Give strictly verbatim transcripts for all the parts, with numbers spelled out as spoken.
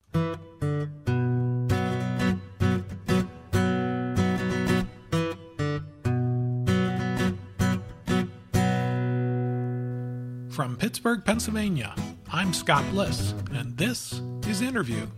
From Pittsburgh, Pennsylvania, I'm Scott Bliss, and this is Interview.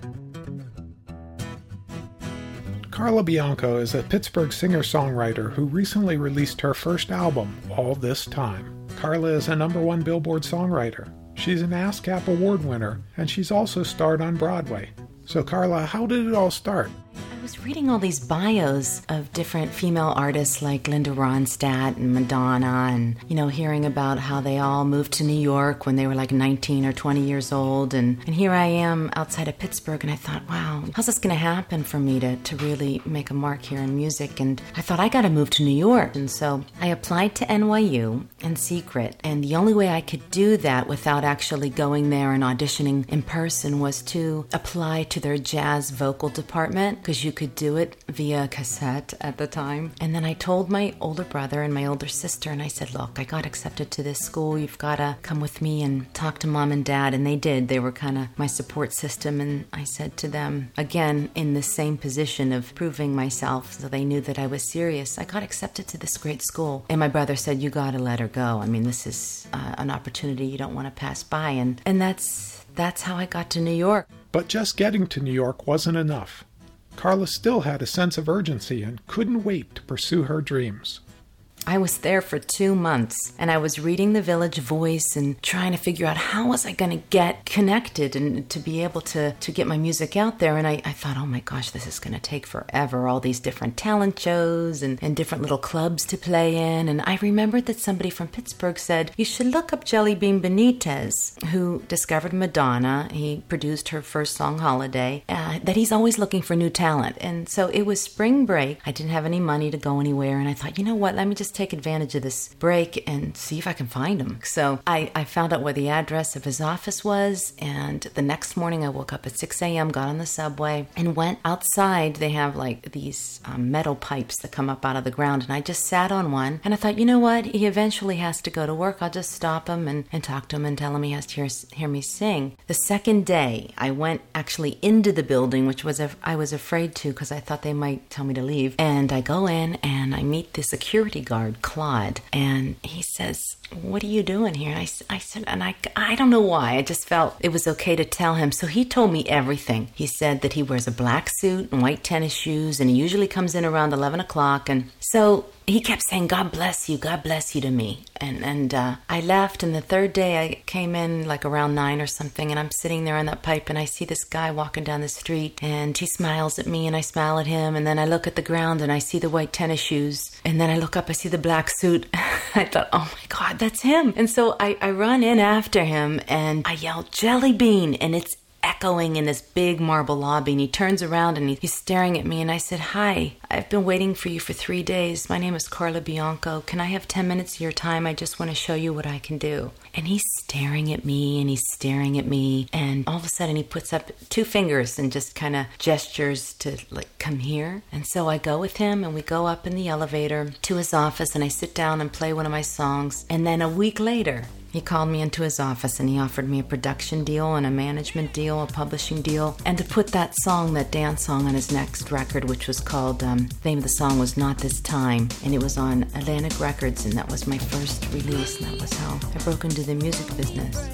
Carla Bianco is a Pittsburgh singer-songwriter who recently released her first album, All This Time. Carla is a number one Billboard songwriter. She's an ASCAP award winner, and she's also starred on Broadway. So Carla, how did it all start? I was reading all these bios of different female artists like Linda Ronstadt and Madonna, and, you know, hearing about how they all moved to New York when they were like nineteen or twenty years old. And, and here I am outside of Pittsburgh, and I thought, wow, how's this going to happen for me to, to really make a mark here in music? And I thought, I got to move to New York. And so I applied to N Y U in secret. And the only way I could do that without actually going there and auditioning in person was to apply to their jazz vocal department, because you could do it via cassette at the time. And then I told my older brother and my older sister, and I said, look, I got accepted to this school. You've got to come with me and talk to mom and dad. And they did. They were kind of my support system. And I said to them, again, in the same position of proving myself, so they knew that I was serious, I got accepted to this great school. And my brother said, you got to let her go. I mean, this is uh, an opportunity you don't want to pass by. And, and that's that's how I got to New York. But just getting to New York wasn't enough. Carla still had a sense of urgency and couldn't wait to pursue her dreams. I was there for two months, and I was reading the Village Voice and trying to figure out how was I going to get connected and to be able to, to get my music out there. And I, I thought, oh my gosh, this is going to take forever. All these different talent shows and, and different little clubs to play in. And I remembered that somebody from Pittsburgh said, you should look up Jelly Bean Benitez, who discovered Madonna. He produced her first song, Holiday, uh, that he's always looking for new talent. And so it was spring break. I didn't have any money to go anywhere. And I thought, you know what, let me just take advantage of this break and see if I can find him. So I, I found out where the address of his office was, and the next morning I woke up at six a.m., got on the subway, and went outside. They have like these um, metal pipes that come up out of the ground, and I just sat on one, and I thought, you know what, he eventually has to go to work. I'll just stop him and, and talk to him and tell him he has to hear, hear me sing. The second day, I went actually into the building, which was a, I was afraid to because I thought they might tell me to leave, and I go in and I meet the security guard, Claude, and he says, what are you doing here? And I, I said, and I, I don't know why, I just felt it was okay to tell him. So he told me everything. He said that he wears a black suit and white tennis shoes, and he usually comes in around eleven o'clock. And so he kept saying, God bless you, God bless you to me. And and uh, I left, and the third day I came in like around nine or something, and I'm sitting there on that pipe, and I see this guy walking down the street, and he smiles at me, and I smile at him, and then I look at the ground, and I see the white tennis shoes, and then I look up, I see the black suit. I thought, oh my God, that's him. And so I, I run in after him, and I yell, Jelly Bean, and it's echoing in this big marble lobby, and he turns around and he's staring at me, and I said, hi, I've been waiting for you for three days. My name is Carla Bianco. Can I have ten minutes of your time? I just want to show you what I can do. And he's staring at me, and he's staring at me, and all of a sudden he puts up two fingers and just kind of gestures to like, come here. And so I go with him, and we go up in the elevator to his office, and I sit down and play one of my songs. And then a week later, he called me into his office, and he offered me a production deal and a management deal, a publishing deal, and to put that song, that dance song, on his next record, which was called, um, the name of the song was Not This Time, and it was on Atlantic Records, and that was my first release, and that was how I broke into the music business.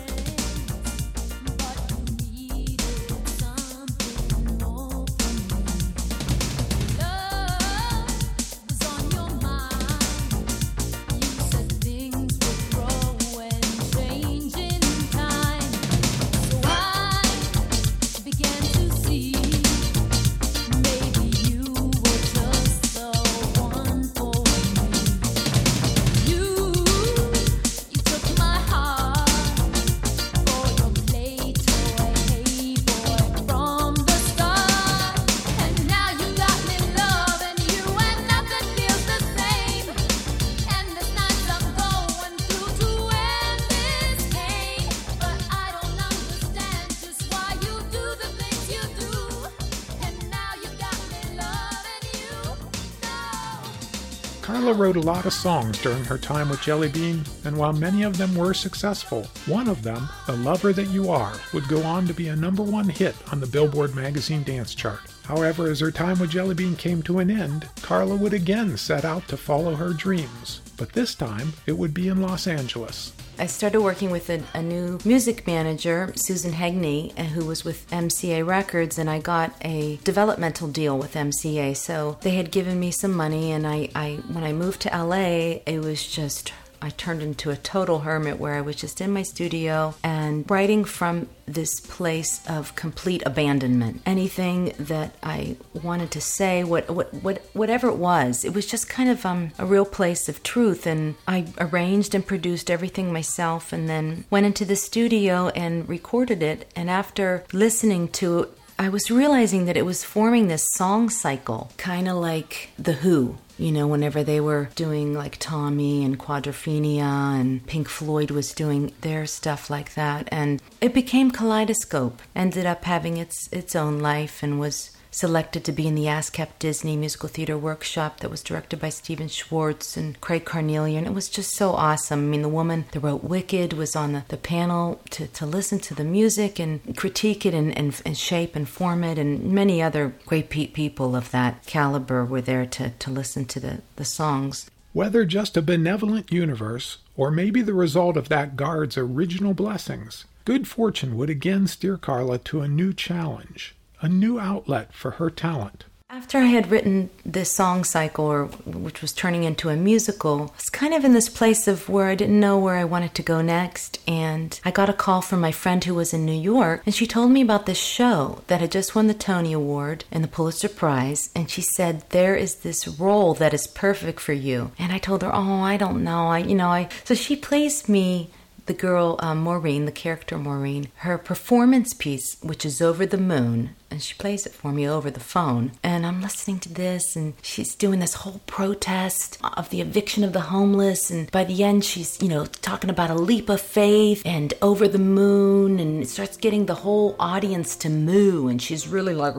Carla wrote a lot of songs during her time with Jelly Bean, and while many of them were successful, one of them, The Lover That You Are, would go on to be a number one hit on the Billboard magazine dance chart. However, as her time with Jelly Bean came to an end, Carla would again set out to follow her dreams, but this time it would be in Los Angeles. I started working with a, a new music manager, Susan Hegney, who was with M C A Records, and I got a developmental deal with M C A. So they had given me some money, and I, I when I moved to L A, it was just... I turned into a total hermit where I was just in my studio and writing from this place of complete abandonment. Anything that I wanted to say, what, what, what, whatever it was, it was just kind of um, a real place of truth. And I arranged and produced everything myself and then went into the studio and recorded it. And after listening to it, I was realizing that it was forming this song cycle, kind of like The Who. You know, whenever they were doing like Tommy and Quadrophenia and Pink Floyd was doing their stuff like that. And it became Kaleidoscope, ended up having its its own life and was selected to be in the ASCAP Disney Musical Theater Workshop that was directed by Stephen Schwartz and Craig Carnelian. It was just so awesome. I mean, the woman that wrote Wicked was on the, the panel to, to listen to the music and critique it and, and, and shape and form it, and many other great pe- people of that caliber were there to, to listen to the, the songs. Whether just a benevolent universe, or maybe the result of that guard's original blessings, good fortune would again steer Carla to a new challenge. A new outlet for her talent. After I had written this song cycle, or which was turning into a musical, I was kind of in this place of where I didn't know where I wanted to go next. And I got a call from my friend who was in New York, and she told me about this show that had just won the Tony Award and the Pulitzer Prize. And she said, there is this role that is perfect for you. And I told her, oh, I don't know. I, you know, I. So she placed me. The girl, um, Maureen, the character Maureen, her performance piece, which is Over the Moon, and she plays it for me over the phone. And I'm listening to this, and she's doing this whole protest of the eviction of the homeless. And by the end, she's, you know, talking about a leap of faith and over the moon, and it starts getting the whole audience to moo. And she's really like,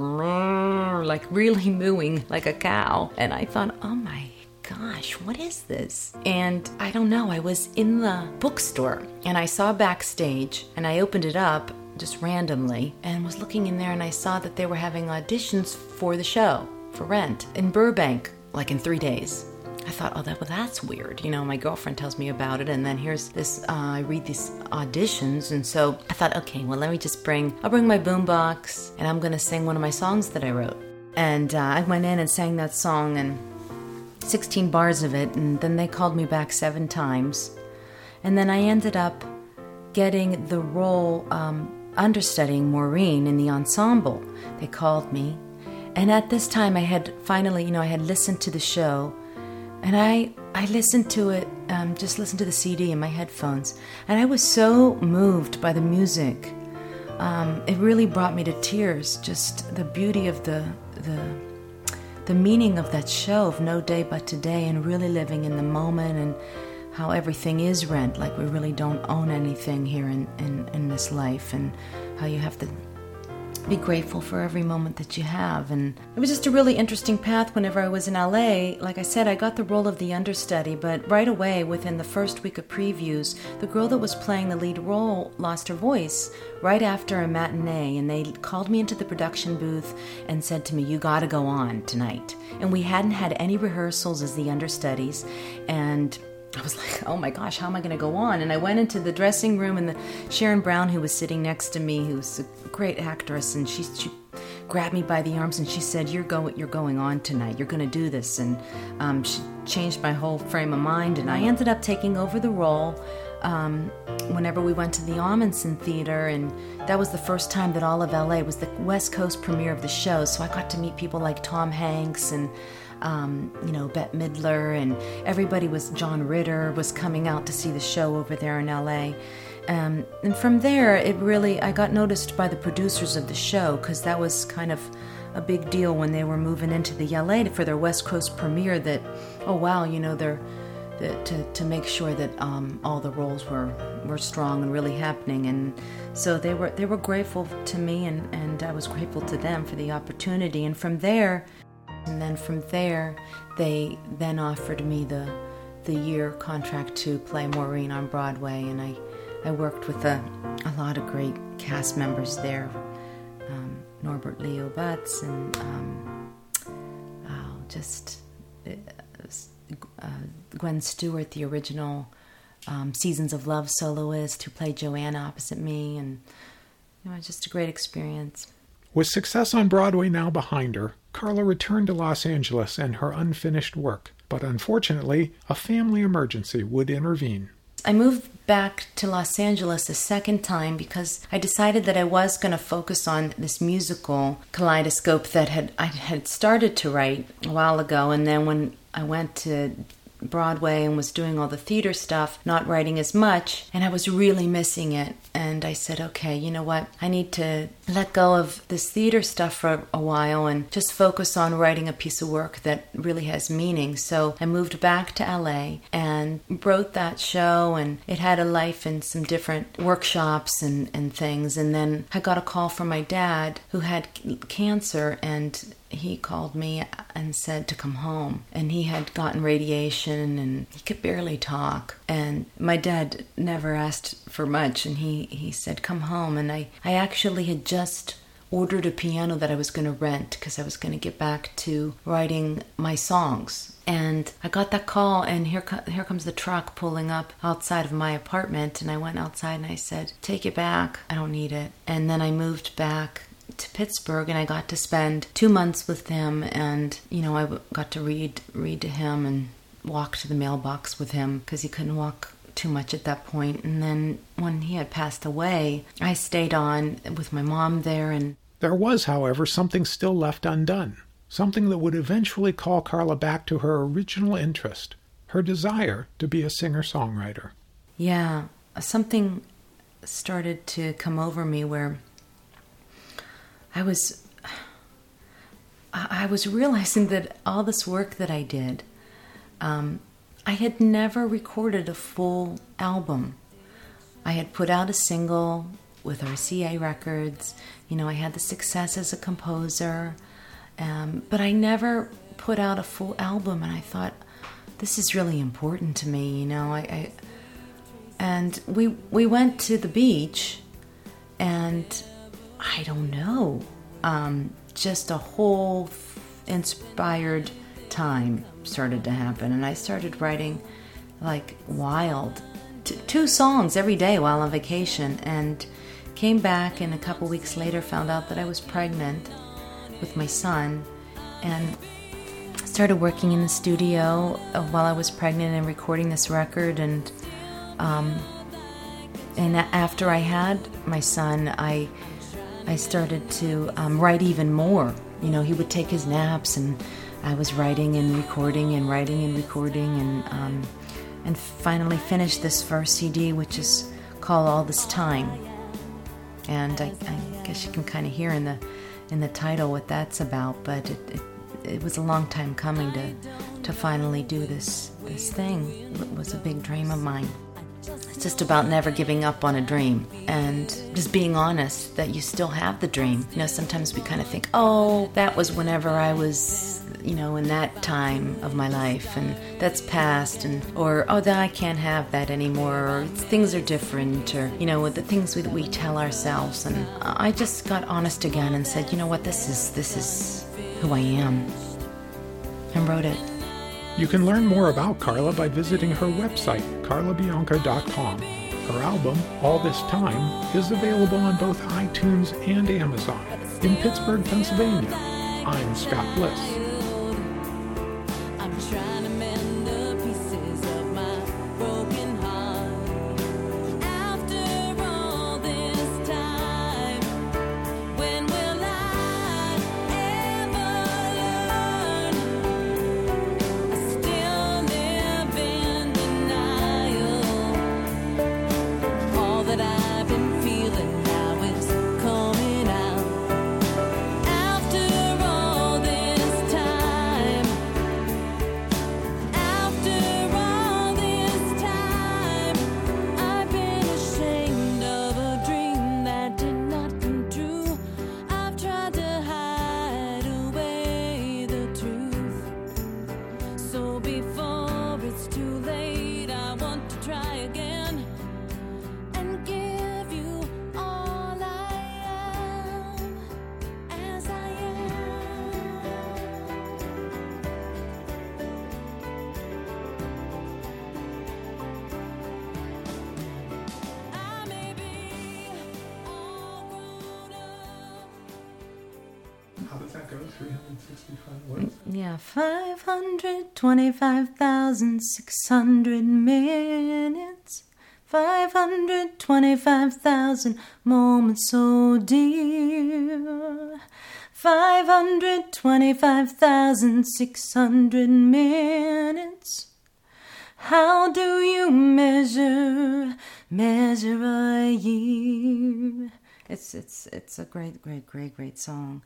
like really mooing like a cow. And I thought, oh my gosh, what is this? And I don't know, I was in the bookstore and I saw Backstage and I opened it up just randomly and was looking in there and I saw that they were having auditions for the show, for Rent, in Burbank, like in three days. I thought, oh, that, well, that's weird. You know, my girlfriend tells me about it, and then here's this, uh, I read these auditions, and so I thought, okay, well, let me just bring, I'll bring my boombox, and I'm going to sing one of my songs that I wrote. And uh, I went in and sang that song, and sixteen bars of it, and then they called me back seven times. And then I ended up getting the role um, understudying Maureen in the ensemble. They called me. And at this time I had finally, you know, I had listened to the show, and I I listened to it, um, just listened to the C D in my headphones, and I was so moved by the music. Um, it really brought me to tears, just the beauty of the the the meaning of that show of No Day But Today, and really living in the moment, and how everything is rent, like we really don't own anything here in, in, in this life, and how you have to be grateful for every moment that you have. And it was just a really interesting path. Whenever I was in L A, like I said, I got the role of the understudy, but right away, within the first week of previews, the girl that was playing the lead role lost her voice right after a matinee, and they called me into the production booth and said to me, you gotta go on tonight. And we hadn't had any rehearsals as the understudies, and I was like, oh my gosh, how am I going to go on? And I went into the dressing room, and the Sharon Brown, who was sitting next to me, who's a great actress, and she, she grabbed me by the arms and she said, you're going, you're going on tonight. You're going to do this. And um, she changed my whole frame of mind, and I ended up taking over the role um, whenever we went to the Amundsen Theater, and that was the first time that all of L A was the West Coast premiere of the show. So I got to meet people like Tom Hanks and Um, you know, Bette Midler, and everybody was, John Ritter was coming out to see the show over there in L A. Um, and from there, it really, I got noticed by the producers of the show, because that was kind of a big deal when they were moving into the L A for their West Coast premiere, that, oh wow, you know, they're, that, to, to make sure that um, all the roles were, were strong and really happening. And so they were, they were grateful to me, and, and I was grateful to them for the opportunity. And from there, And then from there, they then offered me the the year contract to play Maureen on Broadway, and I, I worked with a, a lot of great cast members there. Um, Norbert Leo Butz and um, oh, just uh, uh, Gwen Stewart, the original um, Seasons of Love soloist who played Joanna opposite me, and you know, it was just a great experience. With success on Broadway now behind her, Carla returned to Los Angeles and her unfinished work, but unfortunately, a family emergency would intervene. I moved back to Los Angeles a second time because I decided that I was going to focus on this musical Kaleidoscope that had I had started to write a while ago, and then when I went to Broadway and was doing all the theater stuff, not writing as much, and I was really missing it. And I said, okay, you know what? I need to let go of this theater stuff for a while and just focus on writing a piece of work that really has meaning. So I moved back to L A and wrote that show, and it had a life in some different workshops and, and things. And then I got a call from my dad who had cancer, and he called me and said to come home. And he had gotten radiation and he could barely talk. And my dad never asked for much, and he, he said, come home. And I, I actually had just ordered a piano that I was going to rent because I was going to get back to writing my songs. And I got that call, and here, co- here comes the truck pulling up outside of my apartment. And I went outside and I said, take it back. I don't need it. And then I moved back to Pittsburgh, and I got to spend two months with him, and you know, I got to read read to him and walk to the mailbox with him because he couldn't walk too much at that point. And then when he had passed away, I stayed on with my mom there. And there was, however, something still left undone, something that would eventually call Carla back to her original interest, her desire to be a singer-songwriter. Yeah, something started to come over me where I was I was realizing that all this work that I did, um, I had never recorded a full album. I had put out a single with R C A Records. You know, I had the success as a composer, um, but I never put out a full album. And I thought, this is really important to me. You know, I, I and we we went to the beach, and I don't know, um, just a whole f- inspired time started to happen. And I started writing like wild, t- two songs every day while on vacation, and came back, and a couple weeks later found out that I was pregnant with my son, and started working in the studio while I was pregnant and recording this record. And um, and after I had my son, I I started to um, write even more. You know, he would take his naps, and I was writing and recording and writing and recording, and um, and finally finished this first C D, which is called All This Time. And I, I guess you can kind of hear in the in the title what that's about. But it, it it was a long time coming to to finally do this this thing. It was a big dream of mine. It's just about never giving up on a dream and just being honest that you still have the dream. You know, sometimes we kind of think, oh, that was whenever I was, you know, in that time of my life, and that's past, and or, oh, that I can't have that anymore, or things are different, or, you know, the things that we tell ourselves. And I just got honest again and said, you know what, this is, this is who I am, and wrote it. You can learn more about Carla by visiting her website, carla bianca dot com. Her album, All This Time, is available on both iTunes and Amazon. In Pittsburgh, Pennsylvania, I'm Scott Bliss. After all this time does that go? three hundred sixty-five? What is it? Yeah, five hundred twenty-five thousand six hundred minutes. five hundred twenty-five thousand moments so dear. five hundred twenty-five thousand six hundred minutes. How do you measure, measure a year? It's it's it's a great, great, great, great song.